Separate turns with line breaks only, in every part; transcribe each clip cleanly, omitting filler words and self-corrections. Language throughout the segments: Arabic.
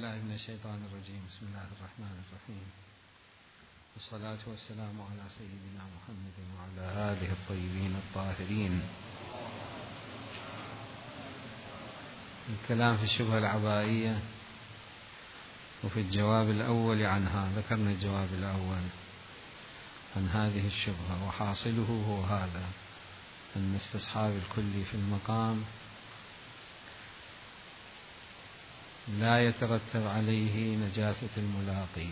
بالله من الشيطان الرجيم. بسم الله الرحمن الرحيم، والصلاة والسلام على سيدنا محمد وعلى آله الطيبين الطاهرين. الكلام في الشبهة العبائية وفي الجواب الأول عنها. ذكرنا الجواب الأول عن هذه الشبهة، وحاصله هو هذا: أن استصحاب الكلي في المقام لا يترتب عليه نجاسة الملاقي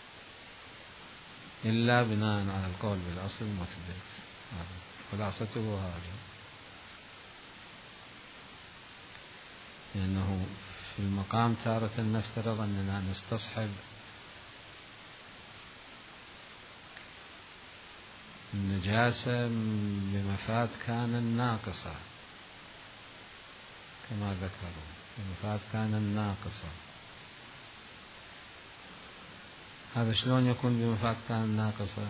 إلا بناء على القول بالأصل المثبت. خلاصته هذه، لأنه في المقام تارة نفترض أننا نستصحب النجاسة بمفاد كان الناقصة كما ذكروا، بمفاد كان الناقصة. هذا شلون يكون بمفاد كان الناقصة؟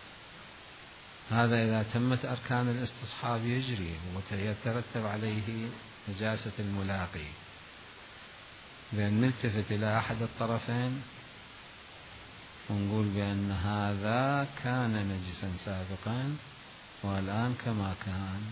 هذا إذا تمت أركان الاستصحاب يجري ويترتب عليه نجاسة الملاقي، بأن نلتفت إلى أحد الطرفين ونقول بأن هذا كان نجسا سابقا والآن كما كان.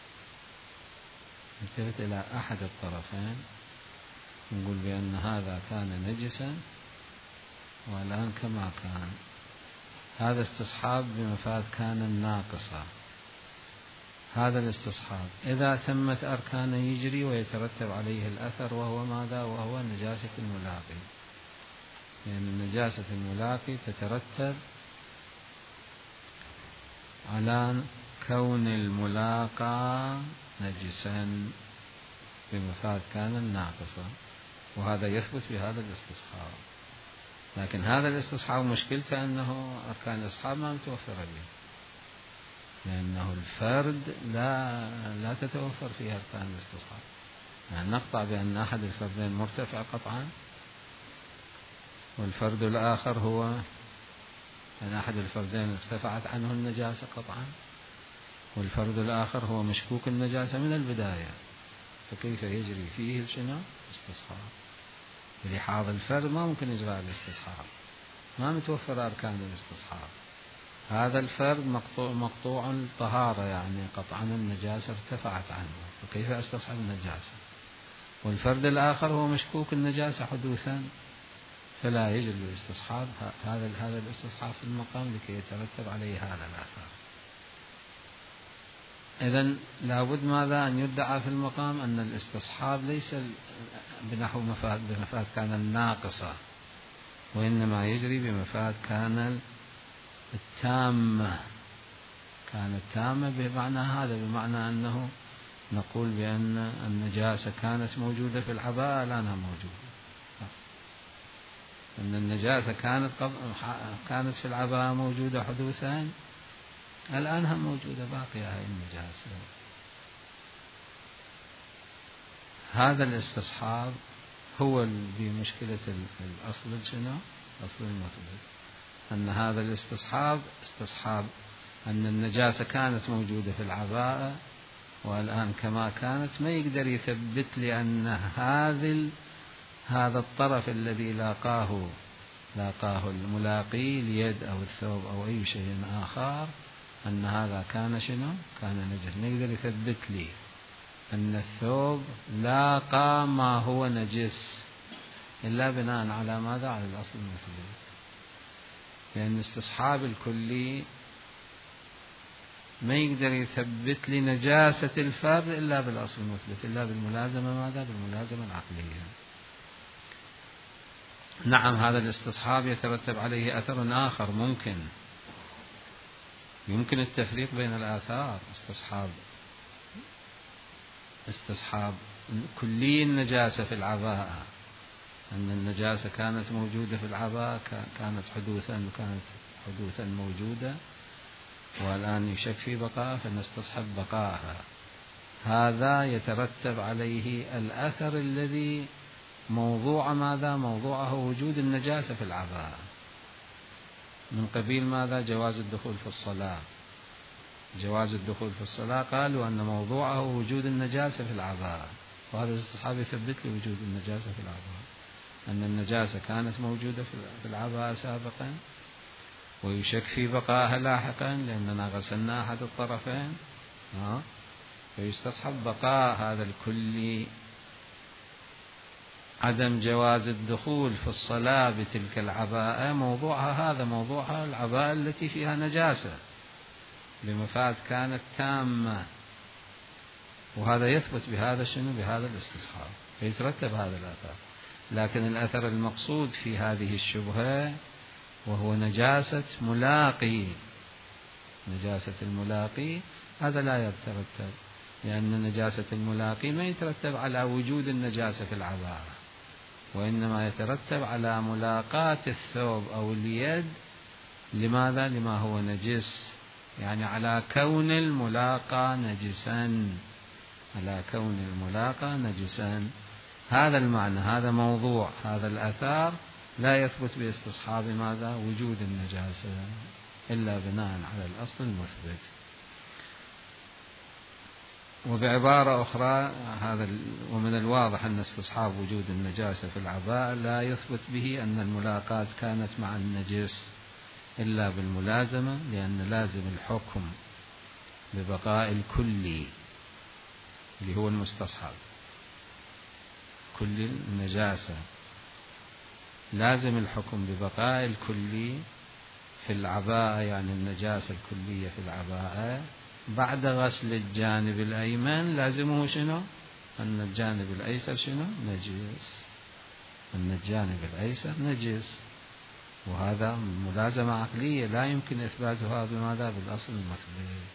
نلتفت إلى أحد الطرفين ونقول بأن هذا كان نجسا والآن كما كان. هذا استصحاب بمفاد كان الناقصة. هذا الاستصحاب إذا تمت أركانه يجري ويترتب عليه الأثر، وهو ماذا؟ وهو نجاسة الملاقي. لأن نجاسة الملاقي تترتب على كون الملاقى نجسا بمفاد كان الناقصة، وهذا يثبت بهذا الاستصحاب. لكن هذا الاستصحاب مشكلته أنه أركان الاستصحاب ما متوفرة به، لأنه الفرد لا تتوفر فيه أركان الاستصحاب. يعني نقطع بأن أحد الفردين مرتفع قطعا، والفرد الآخر هو أن أحد الفردين ارتفعت عنه النجاسة قطعا، والفرد الآخر هو مشكوك النجاسة من البداية، فكيف يجري فيه شنو؟ استصحاب. بلحاظ الفرد ما ممكن إجراء الاستصحاب، ما متوفر أركان الاستصحاب. هذا الفرد مقطوع الطهارة، يعني قطعا النجاسة ارتفعت عنه، فكيف استصحب النجاسة؟ والفرد الآخر هو مشكوك النجاسة حدوثا، فلا يجري الاستصحاب. هذا الاستصحاب في المقام لكي يترتب عليه هذا الآثار. إذن لابد ماذا؟ أن يدعى في المقام أن الاستصحاب ليس بنحو بمفاد كان الناقصة، وإنما يجري بمفاد كان التامة. كانت تامة بمعنى هذا، بمعنى أنه نقول بأن النجاسة كانت موجودة في العباءة الآنها موجودة، أن النجاسة كانت في العباءة موجودة حدوثا، الآنها موجودة باقية هذه النجاسة. هذا الاستصحاب هو بمشكلة الأصل شنو؟ أصل المثبت، أن هذا الاستصحاب استصحاب أن النجاسة كانت موجودة في العباءة والآن كما كانت. ما يقدر يثبت لي أن هذا الطرف الذي لاقاه الملاقي، اليد أو الثوب أو أي شيء آخر، أن هذا كان شنو؟ كان نجس. ما يقدر يثبت لي أن الثوب لاقى ما هو نجس إلا بناء على ماذا؟ على الأصل المثبت. لأن استصحاب الكلي ما يقدر يثبت لي نجاسة الفرد إلا بالأصل المثبت، إلا بالملازمة ماذا؟ بالملازمة العقلية. نعم، هذا الاستصحاب يترتب عليه أثر آخر يمكن التفريق بين الآثار. استصحاب كلي النجاسة في العباءة، أن النجاسة كانت موجودة في العباءة، كانت حدوثا موجودة، والآن يشك في بقاء فنستصحب بقاءها. هذا يترتب عليه الأثر الذي موضوع ماذا؟ موضوعه وجود النجاسة في العباءة، من قبيل ماذا؟ جواز الدخول في الصلاة. جواز الدخول في الصلاة قالوا أن موضوعه وجود النجاسة في العباءة، وهذا الاستصحاب يثبت لي وجود النجاسة في العباءة. أن النجاسة كانت موجودة في العباءة سابقا ويشك في بقائها لاحقا لأننا غسلنا أحد الطرفين، فيستصحب بقاء هذا الكلي. عدم جواز الدخول في الصلاة بتلك العباءة موضوعها هذا، موضوعها العباءة التي فيها نجاسة بمفاد كانت تامة، وهذا يثبت بهذا شنو؟ بهذا الاستصحاب، فيترتب هذا الأثر. لكن الأثر المقصود في هذه الشبهة وهو نجاسة ملاقي، نجاسة الملاقي هذا لا يترتب، لأن نجاسة الملاقي ما يترتب على وجود النجاسة في العباءة، وإنما يترتب على ملاقاة الثوب أو اليد. لماذا؟ لما هو نجس، يعني على كون الملاقى نجسا، على كون الملاقى نجسا. هذا المعنى، هذا موضوع هذا الأثار لا يثبت باستصحاب ماذا؟ وجود النجاسة، إلا بناء على الأصل المثبت. وبعبارة أخرى هذا ومن الواضح أن استصحاب وجود النجاسة في العباءة لا يثبت به أن الملاقاة كانت مع النجس إلا بالملازمة، لأن لازم الحكم ببقاء الكلي اللي هو المستصحب، كل النجاسة لازم الحكم ببقاء الكلي في العباءة، يعني النجاسة الكلية في العباءة بعد غسل الجانب الأيمن لازمه شنو؟ أن الجانب الأيسر شنو؟ نجس، أن الجانب الأيسر نجس، وهذا ملازمة عقلية لا يمكن إثباتها بماذا؟ بالأصل المثبت.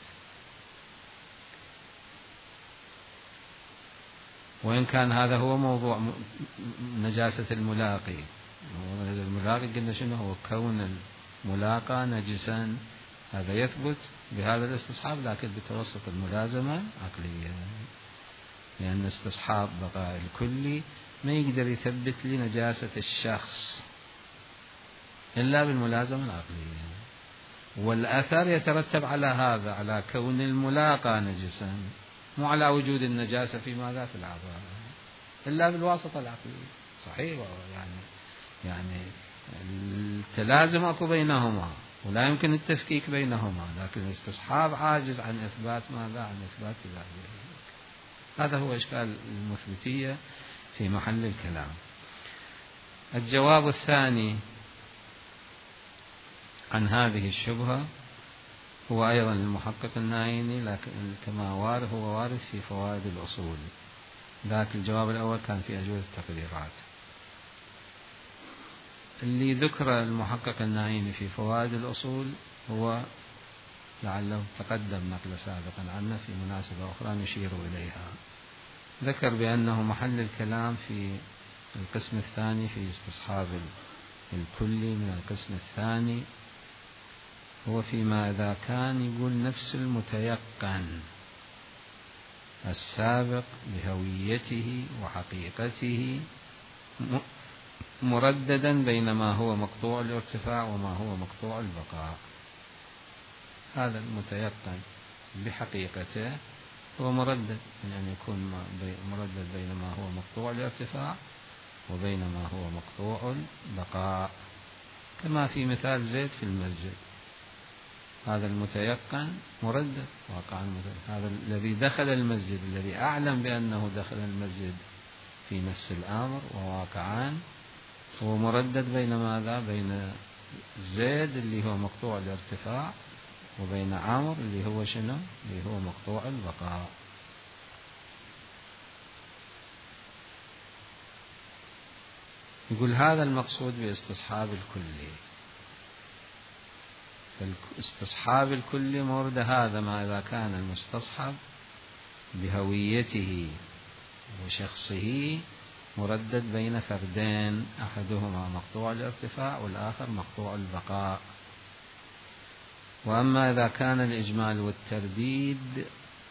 وإن كان هذا هو موضوع نجاسة الملاقي، الملاقي قلنا شنو هو؟ كون الملاقى نجسا، هذا يثبت بهذا الاستصحاب لكن بتوسط الملازمة عقلية، لأن استصحاب بقاء الكلي ما يقدر يثبت لي نجاسة الشخص إلا بالملازمة العقلية، والأثر يترتب على هذا، على كون الملاقى نجسا، مو على وجود النجاسة في ماذا؟ في العباءة، إلا بالواسطة العقلية. صحيح، يعني التلازم أكو بينهما ولا يمكن التفكيك بينهما، لكن الاستصحاب عاجز عن إثبات ماذا؟ عن إثبات ذلك. هذا هو إشكال المثبتية في محل الكلام. الجواب الثاني عن هذه الشبهة هو أيضا المحقق النايني، لكن كما وارد هو وارد في فوائد الأصول. ذاك الجواب الأول كان في أجوبة التقديرات. اللي ذكر المحقق النايني في فوائد الأصول هو لعله تقدم نقل سابقا عنه في مناسبة أخرى نشير إليها. ذكر بأنه محل الكلام في القسم الثاني في استصحاب الكلي من القسم الثاني هو فيما إذا كان يقول نفس المتيقن السابق بهويته وحقيقته مرددا بين ما هو مقطوع الارتفاع وما هو مقطوع البقاء. هذا المتيقن بحقيقته هو مردد، يعني يكون مردد بين ما هو مقطوع الارتفاع وبين ما هو مقطوع البقاء، كما في مثال زيد في المسجد، هذا المتيقن مردد واقعا هذا الذي دخل المسجد، الذي أعلم بأنه دخل المسجد في نفس الأمر وواقعا هو مردد بين ماذا؟ بين زيد اللي هو مقطوع الارتفاع وبين عمرو اللي هو شنو؟ اللي هو مقطوع البقاء. يقول هذا المقصود باستصحاب الكلي. استصحاب الكلي مورد هذا ما إذا كان المستصحب بهويته وشخصه مردد بين فردين، أحدهما مقطوع الارتفاع والآخر مقطوع البقاء. وأما إذا كان الإجمال والترديد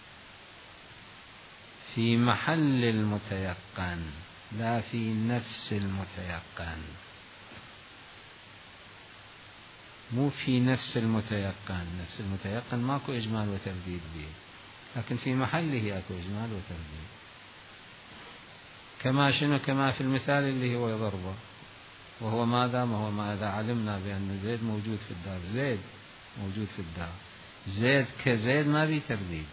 في محل المتيقن لا في نفس المتيقن، مو في نفس المتيقن، نفس المتيقن ماكو إجمال وترديد به، لكن في محله أكو إجمال وترديد. كما شنو؟ كما في المثال اللي هو يضربه، وهو ماذا؟ ما هو ماذا علمنا بأن زيد موجود في الدار، زيد موجود في الدار، زيد كزيد ما في ترديد،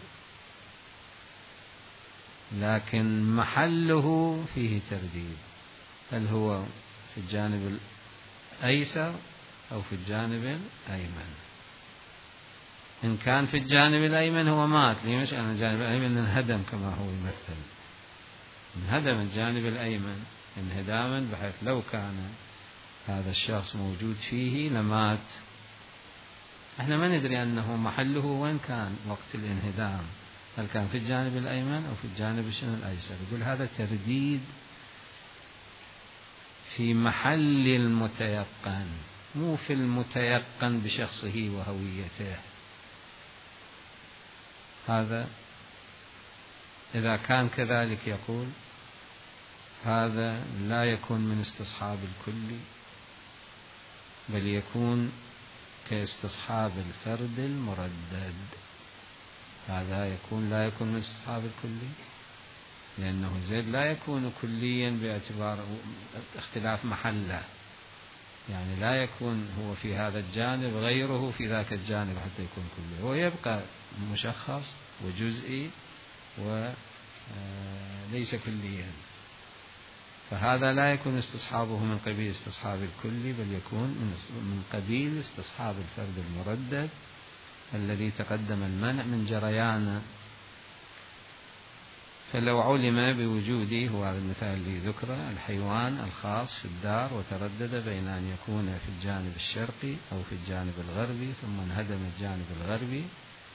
لكن محله فيه ترديد، هل هو في الجانب الأيسر أو في الجانب الأيمن؟ إن كان في الجانب الأيمن هو مات، ليش؟ أن الجانب الأيمن انهدم كما هو يمثل، انهدم الجانب الأيمن انهداما بحيث لو كان هذا الشخص موجود فيه لمات. احنا ما ندري أنه محله وين كان وقت الانهدام، هل كان في الجانب الأيمن أو في الجانب الأيسر. يقول هذا ترديد في محل المتيقن، مو في المتيقن بشخصه وهويته. هذا إذا كان كذلك يقول هذا لا يكون من استصحاب الكل، بل يكون كاستصحاب الفرد المردد. هذا يكون لا يكون من استصحاب الكل، لأنه زيد لا يكون كليا باعتبار اختلاف محله، يعني لا يكون هو في هذا الجانب غيره في ذاك الجانب حتى يكون كلي، هو يبقى مشخص وجزئي وليس كليا. فهذا لا يكون استصحابه من قبيل استصحاب الكل، بل يكون من قبيل استصحاب الفرد المردد الذي تقدم المنع من جريانه. فلو علم بوجوده، هو هذا المثال اللي ذكره، الحيوان الخاص في الدار وتردد بين أن يكون في الجانب الشرقي أو في الجانب الغربي ثم انهدم الجانب الغربي،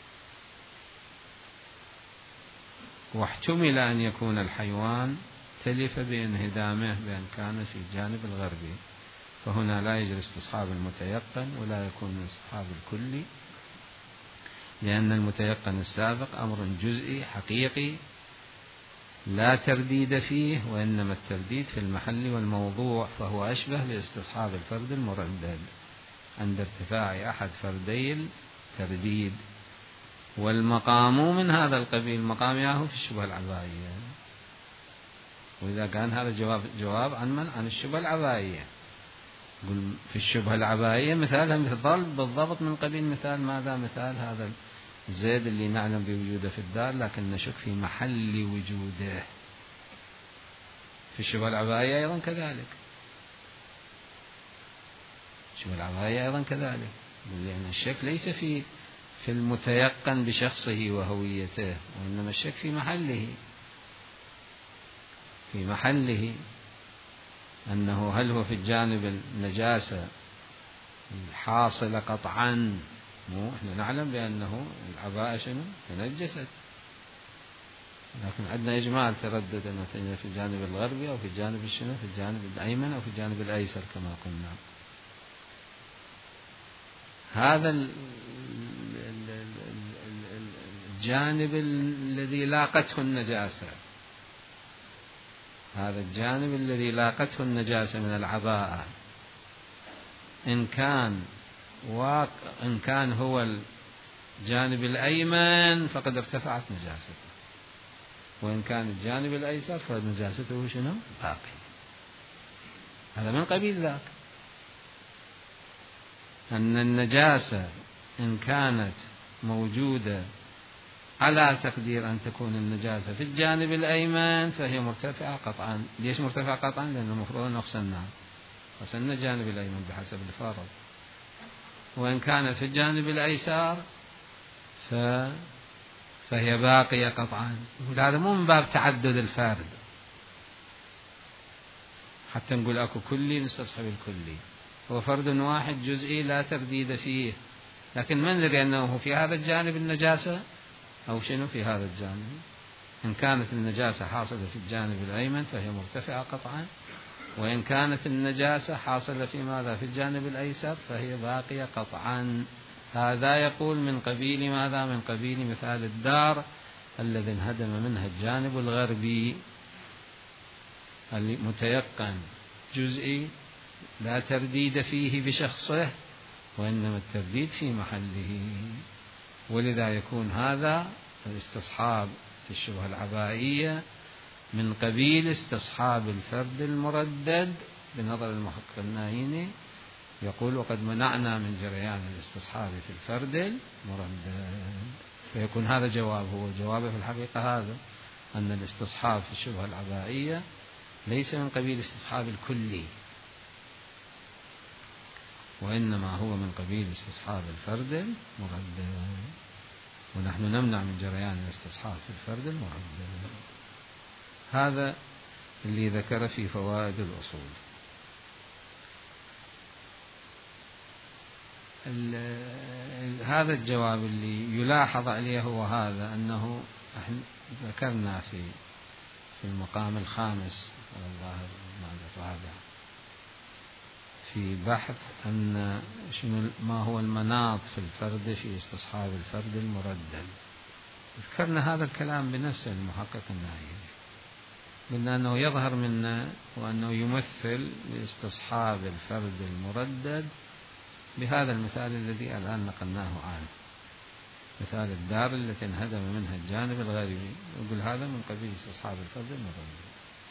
واحتمل أن يكون الحيوان تلف بانهدامه بأن كان في الجانب الغربي، فهنا لا يجري استصحاب المتيقن ولا يكون من استصحاب الكلي، لأن المتيقن السابق أمر جزئي حقيقي لا ترديد فيه، وإنما الترديد في المحل والموضوع، فهو أشبه باستصحاب الفرد المردد عند ارتفاع أحد فردي الترديد. والمقام من هذا القبيل، مقام ياهو في الشبهة العبائية. وإذا كان هذا جواب عن من؟ عن الشبهة العبائية. يقول في الشبهة العبائية مثالها مثال بالضبط من قبيل مثال ماذا؟ مثال هذا زيد اللي نعلم بوجوده في الدار لكن نشك في محل وجوده. في الشبهة العبائية أيضا كذلك، الشبهة العبائية أيضا كذلك، لأن الشك ليس في المتيقن بشخصه وهويته، وإنما الشك في محله، في محله أنه هل هو في الجانب النجاسة الحاصلة قطعا. مو احنا نعلم بأنه العباءة شنو؟ تنجست، لكن عندنا إجمال تردد أنه في الجانب الغربي أو في الجانب الشنو؟ في الجانب الأيمن أو في الجانب الأيسر كما قلنا. هذا الجانب الذي لاقته النجاسة، هذا الجانب الذي لاقته النجاسة من العباءة، إن كان هو الجانب الأيمن فقد ارتفعت نجاسته، وإن كان الجانب الأيسر فنجاسته شنو؟ باقي. هذا من قبيل ذاك، أن النجاسة إن كانت موجودة على تقدير أن تكون النجاسة في الجانب الأيمن فهي مرتفعة قطعا. ليش مرتفعة قطعا؟ لأنه المفروض أن نغسلناها، غسلنا الجانب الأيمن بحسب الفرض. وإن كانت في الجانب الأيسر فهي باقية قطعا. وهذا مو من باب تعدد الفرد حتى نقول أكو كلي نستصحب الكلي، هو فرد واحد جزئي لا ترديد فيه، لكن من ندري أنه في هذا الجانب النجاسة أو شنو في هذا الجانب. إن كانت النجاسة حاصلة في الجانب الأيمن فهي مرتفعة قطعا، وإن كانت النجاسة حاصلة في ماذا؟ في الجانب الأيسر فهي باقية قطعا. هذا يقول من قبيل ماذا؟ من قبيل مثال الدار الذي انهدم منها الجانب الغربي المتيقن جزئي لا ترديد فيه بشخصه، وإنما الترديد في محله. ولذا يكون هذا الاستصحاب في الشبهة العبائية من قبيل استصحاب الفرد المردد بنظر المحقق النايني، يقول وقد منعنا من جريان الاستصحاب في الفرد المردد، فيكون هذا جوابه. جوابه في الحقيقة هذا، أن الاستصحاب في الشبهة العبائية ليس من قبيل استصحاب الكلي، وإنما هو من قبيل استصحاب الفرد المردد، ونحن نمنع من جريان الاستصحاب في الفرد المردد. هذا اللي ذكر في فوائد الأصول. هذا الجواب اللي يلاحظ عليه هو هذا، أنه ذكرنا في المقام الخامس والظاهر الرابع في بحث أن ما هو المناط في الفرد في استصحاب الفرد المردد. ذكرنا هذا الكلام بنفسه المحقق النايني، قلنا أنه يظهر منا وأنه يمثل لاستصحاب الفرد المردد بهذا المثال الذي الآن نقلناه عنه، مثال الدار التي انهدم منها الجانب الغربي، يقول هذا من قبيل استصحاب الفرد المردد،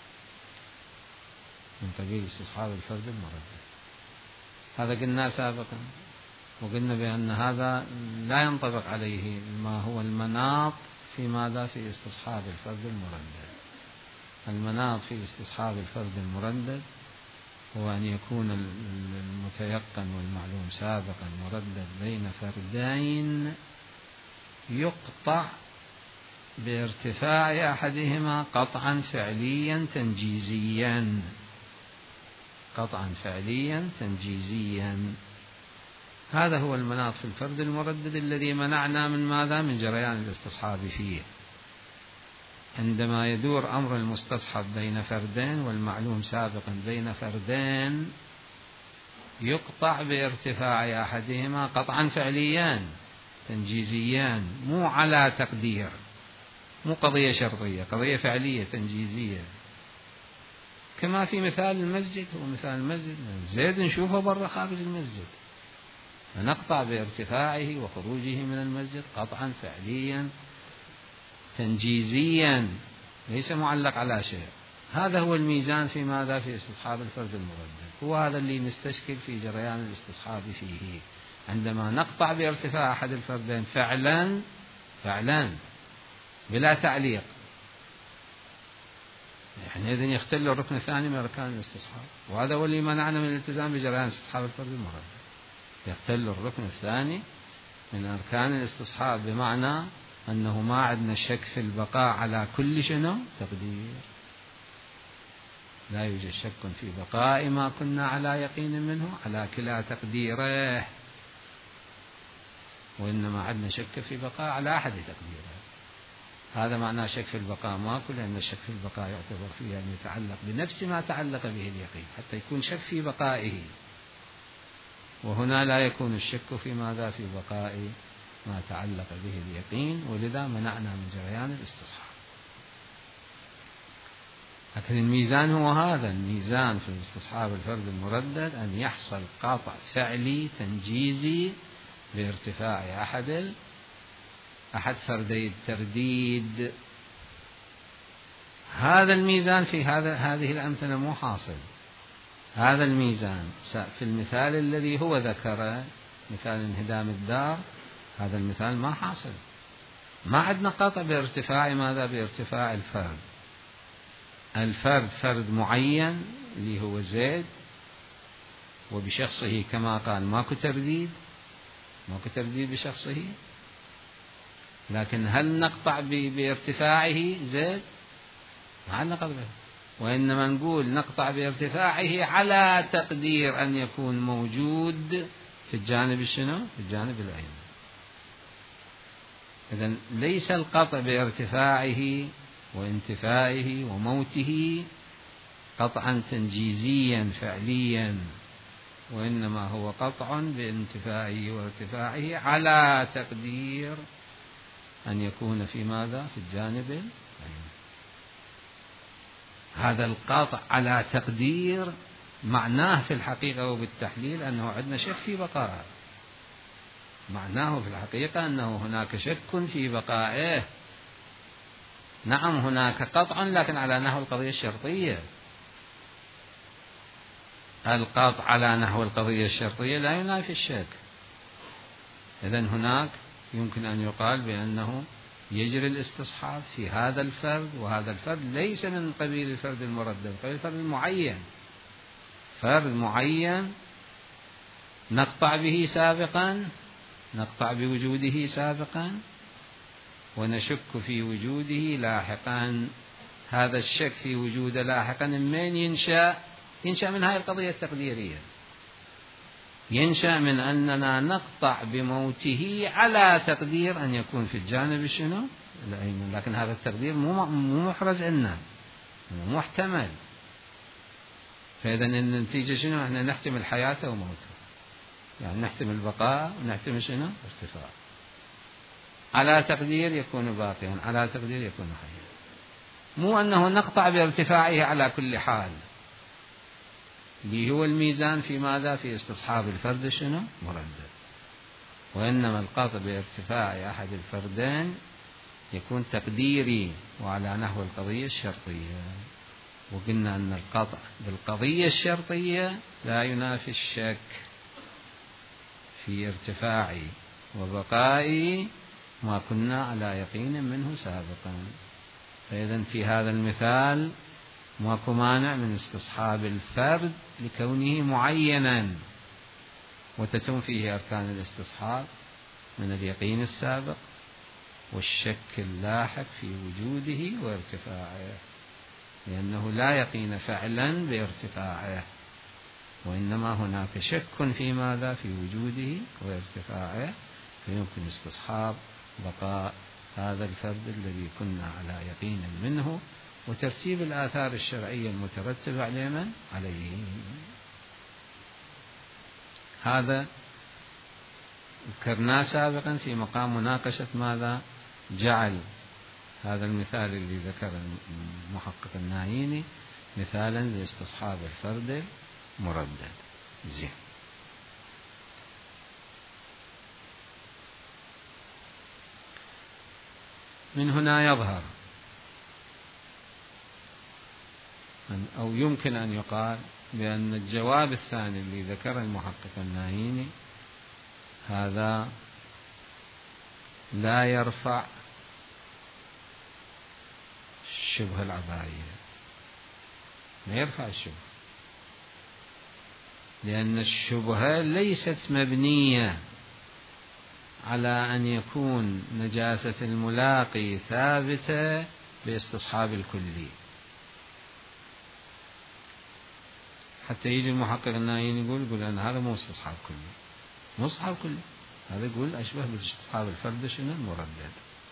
من قبيل استصحاب الفرد المردد. هذا قلنا سابقا، وقلنا بأن هذا لا ينطبق عليه ما هو المناط في ماذا في استصحاب الفرد المردد. المناط في استصحاب الفرد المردد هو أن يكون المتيقن والمعلوم سابقا مردد بين فردين يقطع بارتفاع أحدهما قطعا فعليا تنجيزيا، قطعا فعليا تنجيزيا. هذا هو المناط في الفرد المردد الذي منعنا من ماذا؟ من جريان الاستصحاب فيه. عندما يدور أمر المستصحب بين فردين والمعلوم سابقا بين فردين يقطع بارتفاع أحدهما قطعا فعليان تنجيزيان، مو على تقدير، مو قضية شرطية، قضية فعلية تنجيزية. كما في مثال المسجد، هو مثال المسجد زيد نشوفه برا خارج المسجد، فنقطع بارتفاعه وخروجه من المسجد قطعا فعليا تنجيزيا ليس معلق على شيء. هذا هو الميزان في ماذا؟ في استصحاب الفرد المردد، هو هذا اللي نستشكل في جريان الاستصحاب فيه. عندما نقطع بارتفاع أحد الفردين فعلا بلا تعليق، يعني إذن يختل الركن الثاني من أركان الاستصحاب، وهذا هو اللي منعنا من الالتزام بجريان استصحاب الفرد المردد. يختل الركن الثاني من أركان الاستصحاب، بمعنى أنه ما عندنا شك في البقاء على كل شنو تقدير، لا يوجد شك في بقاء ما كنا على يقين منه على كلا تقديره، وإنما عندنا شك في بقاء على أحد تقديره. هذا معناه شك في البقاء ماكو، لأن الشك في البقاء يعتبر فيه أن يتعلق بنفس ما تعلق به اليقين حتى يكون شك في بقائه، وهنا لا يكون الشك في ماذا؟ في بقاء ما تعلق به اليقين، ولذا منعنا من جريان الاستصحاب. لكن الميزان هو هذا، الميزان في استصحاب الفرد المردد أن يحصل قطع فعلي تنجيزي بارتفاع أحد فردي الترديد. هذا الميزان في هذه الأمثلة مو حاصل. هذا الميزان في المثال الذي هو ذكره، مثال انهدام الدار، هذا المثال ما حاصل، ما عندنا قطع بارتفاع ماذا؟ بارتفاع الفرد. الفرد فرد معين اللي هو زيد، وبشخصه كما قال ماكو ترديد بشخصه، لكن هل نقطع بارتفاعه زيد؟ ما عندنا قطع، وإنما نقول نقطع بارتفاعه على تقدير أن يكون موجود في الجانب الشنو؟ في الجانب الأيمن. إذن ليس القطع بارتفاعه وانتفائه وموته قطعا تنجيزيا فعليا، وإنما هو قطع بانتفائه وارتفاعه على تقدير أن يكون في ماذا؟ في الجانب الأيمن. هذا القطع على تقدير معناه في الحقيقة وبالتحليل أنه عندنا شك في بقائه، معناه في الحقيقة أنه هناك شك في بقائه، نعم هناك قطع لكن على نحو القضية الشرطية. القطع على نحو القضية الشرطية لا ينافي الشك. إذن هناك يمكن أن يقال بأنه يجري الاستصحاب في هذا الفرد، وهذا الفرد ليس من قبيل الفرد المردد، قبيل الفرد المعين، فرد معين نقطع به سابقا، نقطع بوجوده سابقا ونشك في وجوده لاحقا. هذا الشك في وجوده لاحقا من ينشأ من هذه القضية التقديرية، ينشأ من أننا نقطع بموته على تقدير أن يكون في الجانب شنو الأيمن، لكن هذا التقدير مو محرز عندنا، محتمل. فإذا النتيجة شنو؟ احنا نحتمل حياته وموته، يعني نحتمل بقاء ونحتمل شنو ارتفاع. على تقدير يكون باقيا، على تقدير يكون حيا، مو أنه نقطع بارتفاعه على كل حال، اللي هو الميزان في ماذا؟ في استصحاب الفرد شنو مردد. وإنما القطع بارتفاع أحد الفردين يكون تقديري وعلى نحو القضية الشرطية. وقلنا أن القطع بالقضية الشرطية لا ينافي الشك في ارتفاعي وبقائي ما كنا على يقين منه سابقا. فإذا في هذا المثال ماكو مانع من استصحاب الفرد لكونه معينا، وتتم فيه أركان الاستصحاب من اليقين السابق والشك اللاحق في وجوده وارتفاعه، لأنه لا يقين فعلا بارتفاعه، وإنما هناك شك في ماذا؟ في وجوده وارتفاعه، فيمكن استصحاب بقاء هذا الفرد الذي كنا على يقين منه، وترتيب الآثار الشرعية المترتبة عليه. هذا ذكرناه سابقا في مقام مناقشة ماذا؟ جعل هذا المثال اللي ذكر المحقق الناييني مثالا لاستصحاب الفرد مردد. زين. من هنا يظهر أو يمكن أن يقال بأن الجواب الثاني اللي ذكره المحقق الناييني هذا لا يرفع الشبهة العبائية، لا يرفع الشبهة، لأن الشبهة ليست مبنية على أن يكون نجاسة الملاقي ثابتة باستصحاب الكلي. حتى يجي المحقق النايين يقول أن هذا مو استصحاب كلي، مو استصحاب كلي، هذا يقول أشبه باستصحاب الفرد شنو المردد،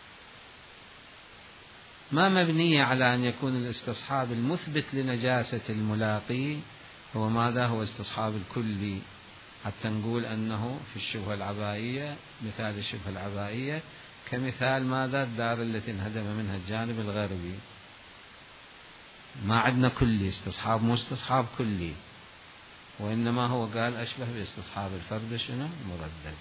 ما مبنية على أن يكون الاستصحاب المثبت لنجاسة الملاقي هو ماذا؟ هو استصحاب الكلي، حتى نقول أنه في الشبهة العبائية مثال الشبهة العبائية كمثال ماذا؟ الدار التي انهدم منها الجانب الغربي، ما عندنا كلي استصحاب، مو استصحاب كلي، وإنما هو قال أشبه باستصحاب الفرد شنو مردد.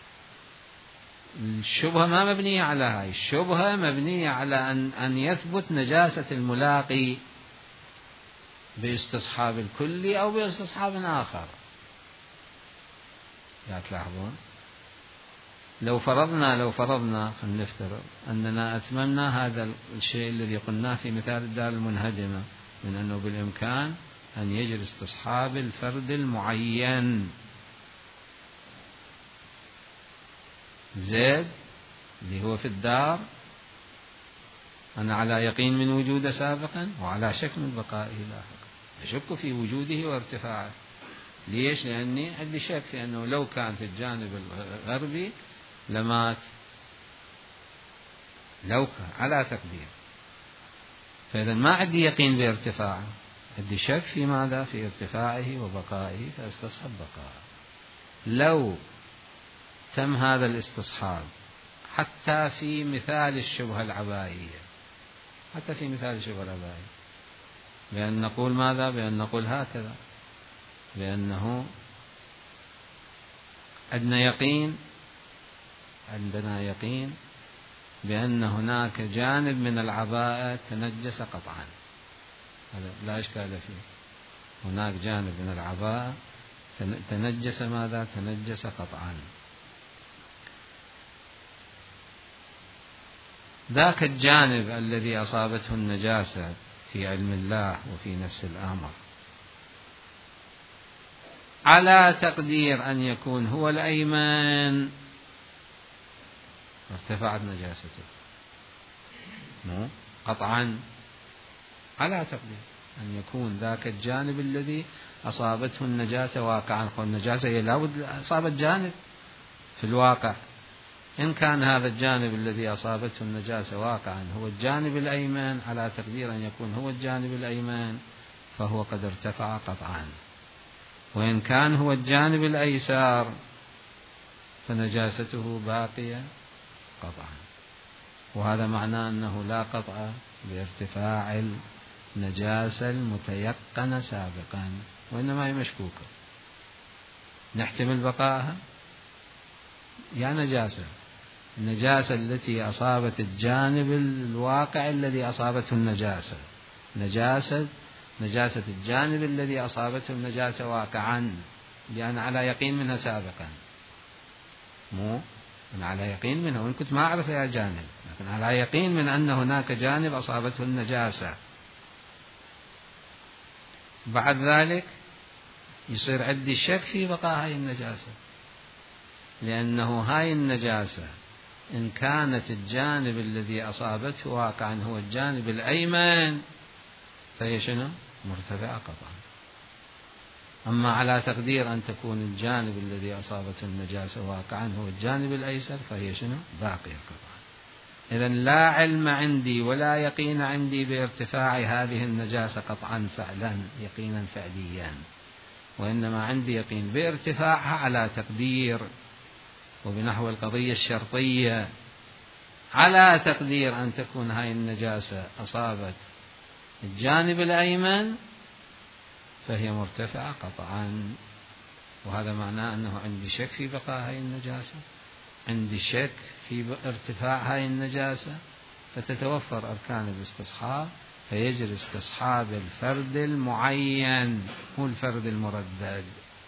الشبهة ما مبنية على هاي، الشبهة مبنية على أن يثبت نجاسة الملاقي باستصحاب الكلي أو باستصحاب آخر. لا تلاحظون؟ لو فرضنا خلينا نفترض أننا أتممنا هذا الشيء الذي قلناه في مثال الدار المنهدمة، من أنه بالإمكان أن يجري استصحاب الفرد المعين زيد اللي هو في الدار، أنا على يقين من وجوده سابقا وعلى شك من بقائه لاحقا، أشك في وجوده وارتفاعه. ليش؟ لأني عندي شك في أنه لو كان في الجانب الغربي لمات، لو كان على تقدير، فإذا ما عندي يقين بارتفاعه، عندي شك في ماذا؟ في ارتفاعه وبقائه، فاستصحب بقائه. لو تم هذا الاستصحاب حتى في مثال الشبهة العبائية، حتى في مثال الشبهة العبائية، بأن نقول ماذا؟ بأن نقول هكذا، بأنه عندنا يقين بأن هناك جانب من العباءة تنجس قطعا، هذا لا إشكال فيه. هناك جانب من العباءة تنجس ماذا؟ تنجس قطعا. ذاك الجانب الذي أصابته النجاسة في علم الله وفي نفس الأمر على تقدير أن يكون هو الأيمن ارتفعت نجاسته قطعا، على تقدير أن يكون ذاك الجانب الذي أصابته النجاسة واقعا. النجاسة هي لابد أصابت جانب في الواقع. إن كان هذا الجانب الذي أصابته النجاسة واقعا هو الجانب الأيمن، على تقدير أن يكون هو الجانب الأيمن، فهو قد ارتفع قطعا. وإن كان هو الجانب الأيسار فنجاسته باقية قطعا. وهذا معناه أنه لا قطع بارتفاع النجاسة المتيقنة سابقا، وإنما هي مشكوكة، نحتمل بقائها يا نجاسة. النجاسة التي أصابت الجانب الواقع الذي أصابته النجاسة، نجاسة الجانب الذي أصابته النجاسة واقعا، لأن على يقين منها سابقا، مو أنا على يقين منها، وإن كنت ما أعرف يا جانب، لكن على يقين من أن هناك جانب أصابته النجاسة. بعد ذلك يصير عندي شك في بقاء هاي النجاسة، لأنه هاي النجاسة إن كانت الجانب الذي أصابته واقعا هو الجانب الأيمن فهي شنو؟ مرتفعة قطعا. أما على تقدير أن تكون الجانب الذي أصابته النجاسة واقعا هو الجانب الأيسر فهي شنو؟ باقية قطعا. إذن لا علم عندي ولا يقين عندي بارتفاع هذه النجاسة قطعا فعلا يقينا فعليا، وإنما عندي يقين بارتفاعها على تقدير، وبنحو القضية الشرطية، على تقدير أن تكون هاي النجاسة أصابت الجانب الأيمن فهي مرتفعة قطعا. وهذا معناه أنه عندي شك في بقاء هاي النجاسة، عندي شك في ارتفاع هاي النجاسة، فتتوفر أركان الاستصحاب، فيجري استصحاب الفرد المعين مو الفرد المردد.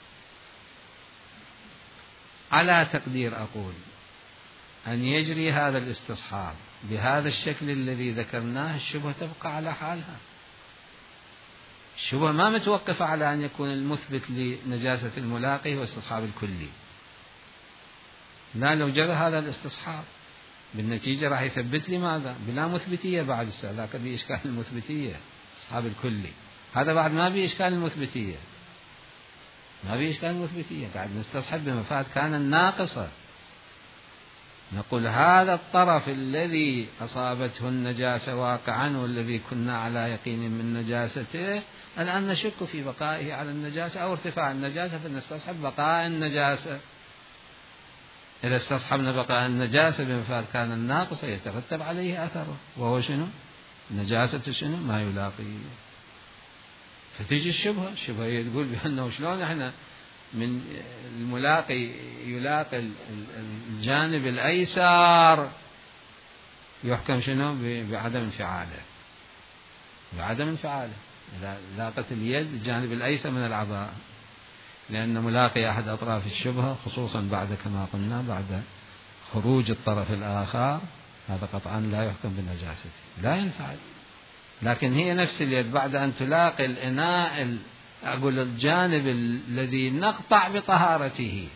على تقدير أقول أن يجري هذا الاستصحاب بهذا الشكل الذي ذكرناه، الشبهة تبقى على حالها. الشبهة ما متوقفة على أن يكون المثبت لنجاسة الملاقي هو استصحاب الكلي، لا، لو جرى هذا الاستصحاب بالنتيجة راح يثبت لي ماذا؟ بلا مثبتية بعد ذاك بإشكال المثبتية، استصحاب الكلي هذا بعد ما بإشكال المثبتية، ما بإشكال المثبتية، قاعد نستصحب بمفاد كان الناقصة. نقول هذا الطرف الذي أصابته النجاسة واقعا والذي كنا على يقين من نجاسته الآن نشك في بقائه على النجاسة أو ارتفاع النجاسة، فنستصحب بقاء النجاسة. إذا استصحبنا بقاء النجاسة بمفاد كان الناقصة يترتب عليه أثره، وهو شنو؟ نجاسة شنو؟ ما يلاقيه. فتيجي الشبهة تقول بأنه شلون احنا من الملاقي يلاقي الجانب الأيسر يحكم شنو؟ بعدم انفعاله، بعدم انفعاله إذا لاقت اليد الجانب الأيسر من العباءة، لأن ملاقي أحد أطراف الشبهة خصوصا بعد كما قلنا بعد خروج الطرف الآخر هذا قطعا لا يحكم بالنجاسة، لا ينفعل. لكن هي نفس اليد بعد أن تلاقي الإناء أقول الجانب الذي نقطع بطهارته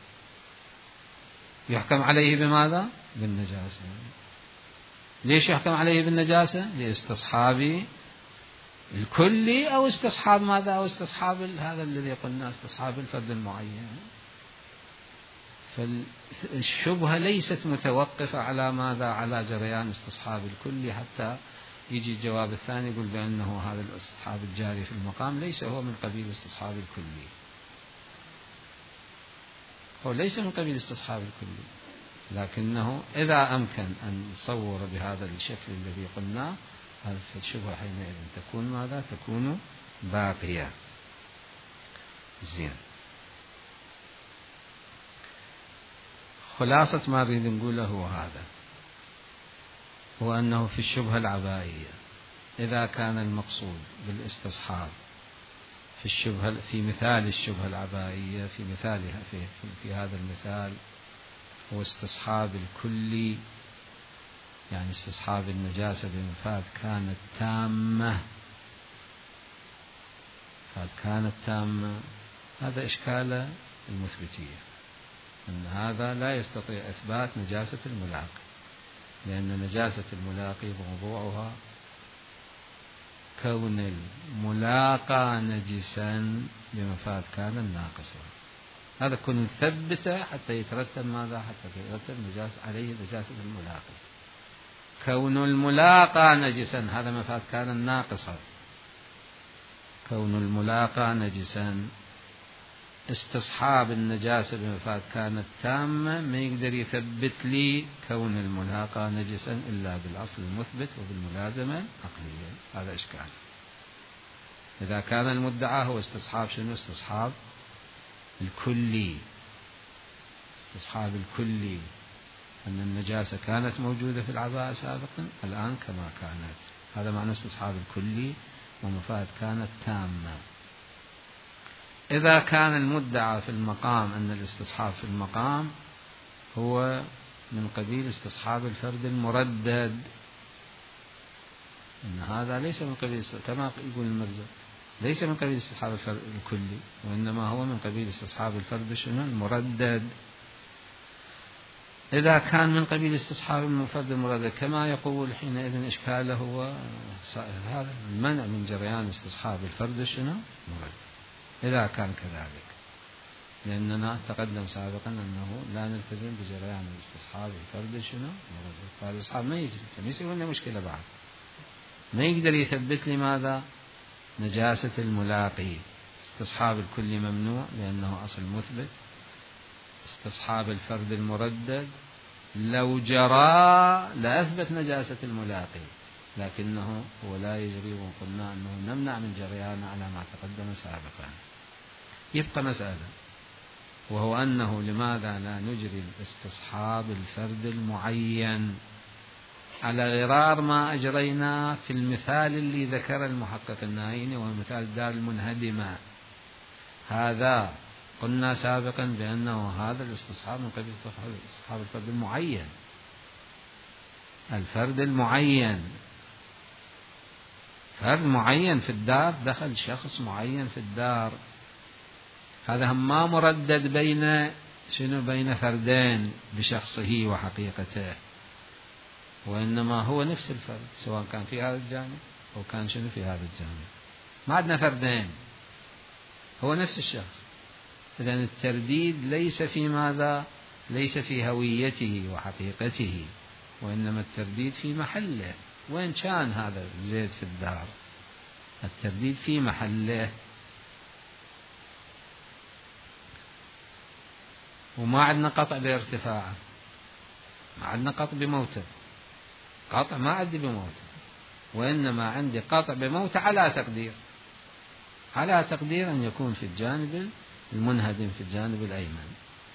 يحكم عليه بماذا؟ بالنجاسة. ليش يحكم عليه بالنجاسة؟ لاستصحاب الكلي أو استصحاب ماذا؟ أو استصحاب هذا الذي قلنا استصحاب الفرد المعين. فالشبهة ليست متوقفة على ماذا؟ على جريان استصحاب الكلي، حتى يجي الجواب الثاني يقول بأنه هذا الاستصحاب الجاري في المقام ليس هو من قبيل استصحاب الكلي، هو ليس من قبيل استصحاب الكلي، لكنه إذا أمكن أن نصور بهذا الشكل الذي قلناه فالشبهة حينئذ تكون ماذا؟ تكون باقية. زين، خلاصة ما نريد نقوله هو هذا، هو أنه في الشبهة العبائية إذا كان المقصود بالاستصحاب في مثال الشبهة العبائية، في مثالها في هذا المثال هو استصحاب الكلي، يعني استصحاب النجاسة بمفاد كانت تامة، هذا إشكال المثبتية، أن هذا لا يستطيع إثبات نجاسة الملاقي، لأن نجاسة الملاقي موضوعها كون الملاقى نجسا بمفاد كان الناقصة، هذا كن ثبته حتى يترتب ماذا؟ حتى يترتب عليه نجاسة الملاقي. كون الملاقى نجسا هذا مفاد كان الناقصة، كون الملاقى نجسا، استصحاب النجاسة بمفاد كانت تامة ما يقدر يثبت لي كون الملاقى نجسا إلا بالأصل المثبت وبالملازمة العقلية، هذا إشكال. إذا كان المدعى هو استصحاب شنو؟ استصحاب الكلي، استصحاب الكلي أن النجاسة كانت موجودة في العباءة سابقا الآن كما كانت، هذا معنى استصحاب الكلي ومفاد كانت تامة. إذا كان المدعى في المقام أن الاستصحاب في المقام هو من قبيل استصحاب الفرد المردد، إن هذا ليس من قبيل كما يقول المرزا، ليس من قبيل استصحاب الفرد الكلي، وإنما هو من قبيل استصحاب الفرد شنو؟ المردد. إذا كان من قبيل استصحاب الفرد المردد كما يقول حينئذ إشكاله هو هذا المنع من جريان استصحاب الفرد شنو؟ المردد. إذا كان كذلك، لأننا تقدم سابقا أنه لا نلتزم بجريان الاستصحاب الفرد شنو؟ المردد، فالاستصحاب ما يجري، فيصير لنا مشكلة بعد، ما يقدر يثبت لي ماذا؟ نجاسة الملاقي. استصحاب الكل ممنوع لأنه أصل مثبت، استصحاب الفرد المردد لو جرى لأثبت نجاسة الملاقي، لكنه هو لا يجري، وقلنا أنه نمنع من جريان على ما تقدم سابقا. يبقى مسألة، وهو أنه لماذا لا نجري الاستصحاب الفرد المعين على غرار ما أجرينا في المثال اللي ذكر المحقق الناهيني وهو مثال الدار المنهدمة. هذا قلنا سابقا بأنه هذا الاستصحاب من قبيل استصحاب الفرد المعين، الفرد المعين، فرد معين في الدار، دخل شخص معين في الدار، هذا ما مردد بين فردين بشخصه وحقيقته، وإنما هو نفس الفرد سواء كان في هذا الجانب أو كان في هذا الجانب، ما عندنا فردين، هو نفس الشخص. إذن الترديد ليس في ماذا؟ ليس في هويته وحقيقته، وإنما الترديد في محله، وين كان هذا زيد في الدار، الترديد في محله. وما عندنا قطع بارتفاعه، ما عندنا قطع بموته، قطع ما عندي بموته، وإنما عندي قطع بموته على تقدير أن يكون في الجانب المنهدم في الجانب الأيمن.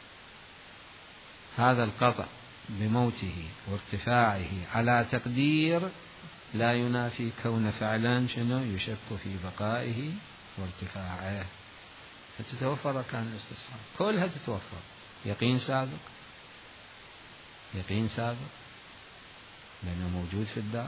هذا القطع بموته وارتفاعه على تقدير لا ينافي كون فعلا يشك في بقائه وارتفاعه، فتتوفر أركان الاستصحاب كلها، تتوفر يقين سابق لأنه موجود في الدار،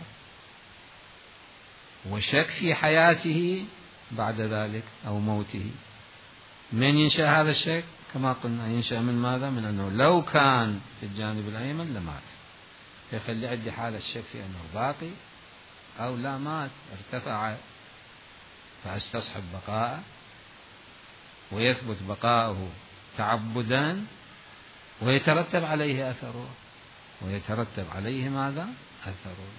وشك في حياته بعد ذلك أو موته. من ينشأ هذا الشك؟ كما قلنا ينشأ من ماذا؟ من أنه لو كان في الجانب الأيمن لمات، يخلي عندي حالة الشك في أنه باقي أو لا مات ارتفع، فأستصحب بقاءه، ويثبت بقاؤه تعبدا، ويترتب عليه أثره، ويترتب عليه ماذا؟ أثره.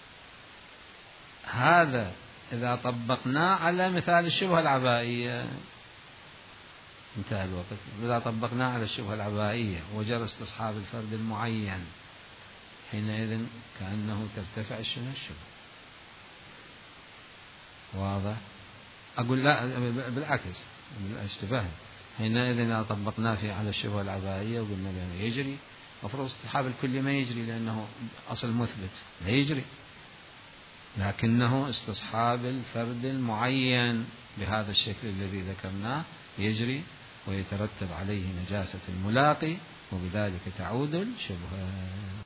هذا إذا طبقناه على مثال الشبهة العبائية انتهى الوقت. إذا طبقناه على الشبهة العبائية وجرى استصحاب الفرد المعين، حينئذ كأنه ترتفع الشبهة. واضح؟ أقول لا، بالعكس الاشتباه. حينئذ إذا طبقناه على الشبهة العبائية وقلنا بأنه يجري مفروض استصحاب الكل ما يجري لأنه أصل مثبت لا يجري، لكنه استصحاب الفرد المعين بهذا الشكل الذي ذكرناه يجري ويترتب عليه نجاسة الملاقي، وبذلك تعود الشبهة.